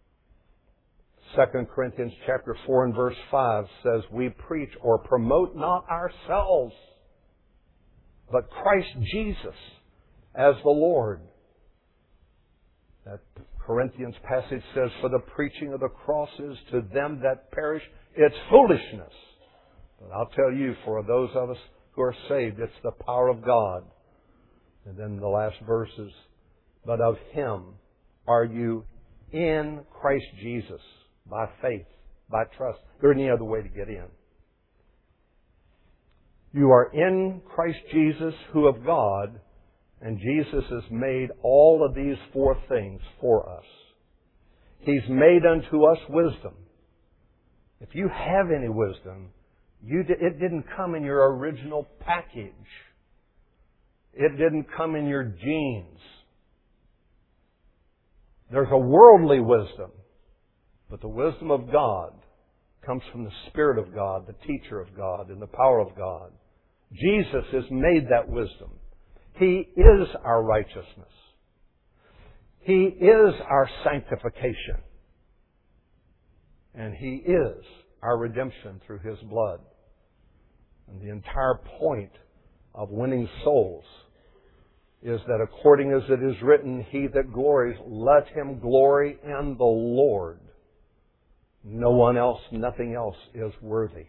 A: 2 Corinthians chapter 4 and verse 5 says, we preach or promote not ourselves, but Christ Jesus as the Lord. That Corinthians passage says, for the preaching of the cross is to them that perish, it's foolishness. But I'll tell you, for those of us who are saved, it's the power of God. And then the last verses, but of Him are you in Christ Jesus, by faith, by trust. There isn't any other way to get in. You are in Christ Jesus, who of God, and Jesus has made all of these four things for us. He's made unto us wisdom. If you have any wisdom, it didn't come in your original package. It didn't come in your genes. There's a worldly wisdom, but the wisdom of God comes from the Spirit of God, the teacher of God, and the power of God. Jesus has made that wisdom. He is our righteousness. He is our sanctification. And He is our redemption through His blood. And the entire point of winning souls is that according as it is written, he that glories, let him glory in the Lord. No one else, nothing else is worthy.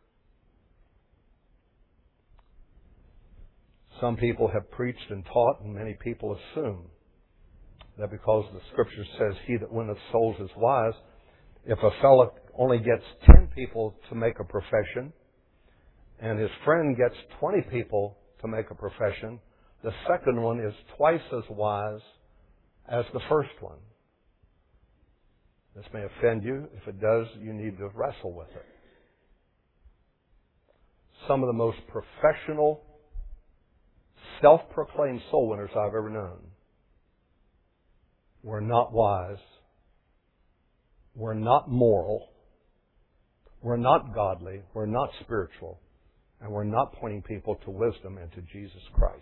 A: Some people have preached and taught, and many people assume that because the Scripture says, he that winneth souls is wise, if a fellow only gets 10 people to make a profession, and his friend gets 20 people to make a profession, the second one is twice as wise as the first one. This may offend you. If it does, you need to wrestle with it. Some of the most professional, self-proclaimed soul winners I've ever known were not wise, were not moral, were not godly, were not spiritual, and were not pointing people to wisdom and to Jesus Christ.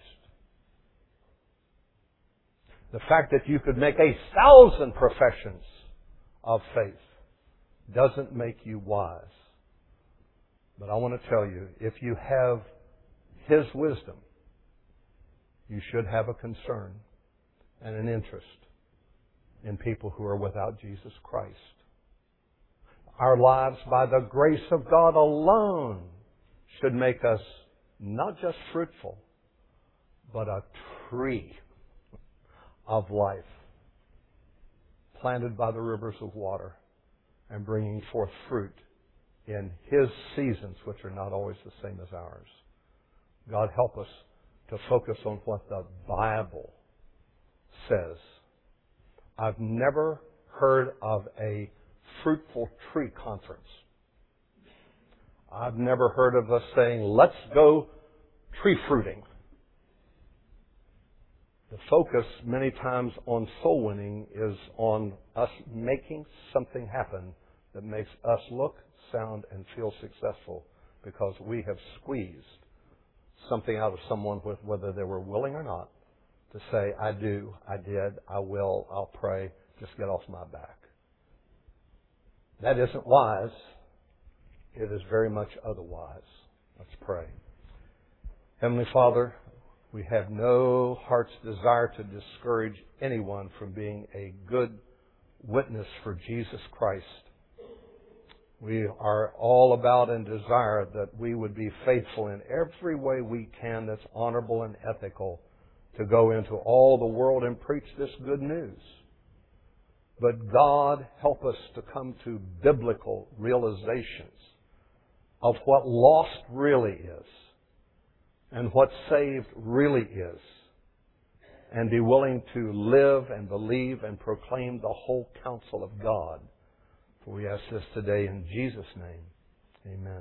A: The fact that you could make 1,000 professions of faith doesn't make you wise. But I want to tell you, if you have His wisdom, you should have a concern and an interest in people who are without Jesus Christ. Our lives, by the grace of God alone, should make us not just fruitful, but a tree of life, planted by the rivers of water and bringing forth fruit in His seasons, which are not always the same as ours. God help us to focus on what the Bible says. I've never heard of a fruitful tree conference. I've never heard of us saying, let's go tree fruiting. The focus many times on soul winning is on us making something happen that makes us look, sound, and feel successful because we have squeezed something out of someone, whether they were willing or not, to say, I do, I did, I will, I'll pray, just get off my back. That isn't wise. It is very much otherwise. Let's pray. Heavenly Father, we have no heart's desire to discourage anyone from being a good witness for Jesus Christ. We are all about and desire that we would be faithful in every way we can that's honorable and ethical to go into all the world and preach this good news. But God, help us to come to biblical realizations of what lost really is and what saved really is, and be willing to live and believe and proclaim the whole counsel of God. For we ask this today in Jesus' name. Amen.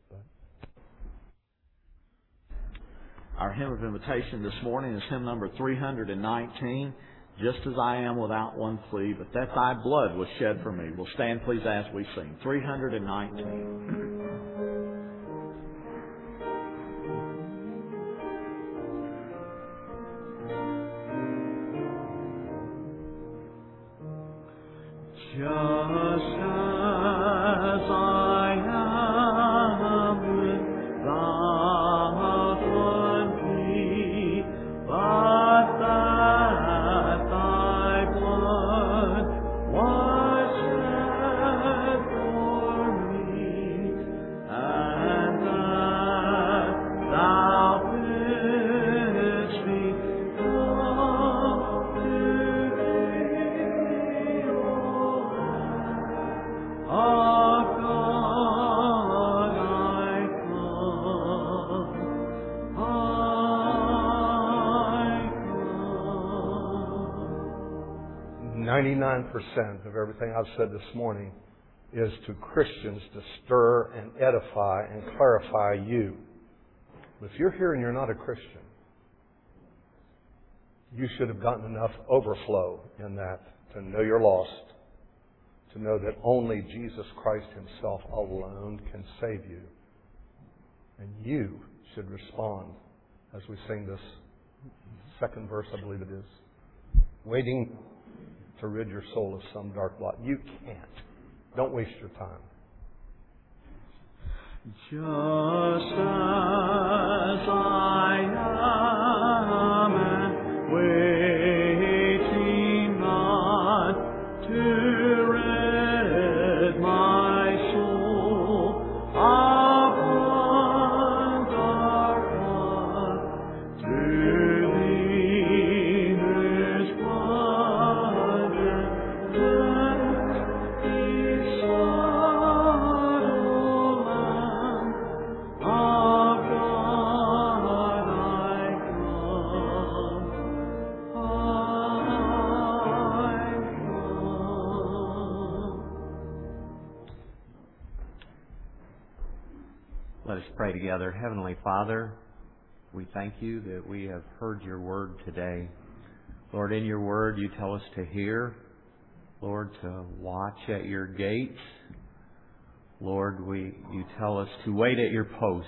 B: Our hymn of invitation this morning is hymn number 319, Just As I Am Without One Plea, But That Thy Blood Was Shed For Me. We'll stand, please, as we sing. 319. Just as I am without one plea, but that thy blood was shed for me, and that thou bidst me come to thee, O of God I come, I come.
A: 99% of everything I've said this morning is to Christians to stir and edify and clarify you. But if you're here and you're not a Christian, you should have gotten enough overflow in that to know you're lost, to know that only Jesus Christ Himself alone can save you. And you should respond as we sing this second verse, I believe it is. Waiting to rid your soul of some dark blot. You can't. Don't waste your time.
B: Just as I am, and waiting not to rid my soul of one dark blot, to Thee whose blood redempts Thee sought, O Lamb of God, I come, I come. Let us pray together. Heavenly Father, we thank You that we have heard Your word today. Lord, in Your word You tell us to hear, Lord, to watch at Your gates. Lord, You tell us to wait at Your post,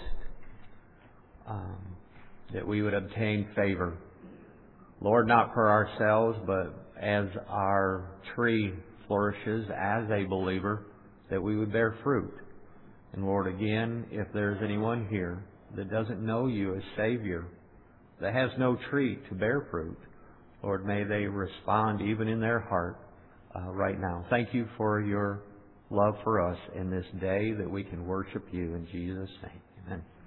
B: that we would obtain favor. Lord, not for ourselves, but as our tree flourishes as a believer, that we would bear fruit. And Lord, again, if there's anyone here that doesn't know You as Savior, that has no tree to bear fruit, Lord, may they respond even in their heart right now. Thank You for Your love for us in this day that we can worship You in Jesus' name. Amen.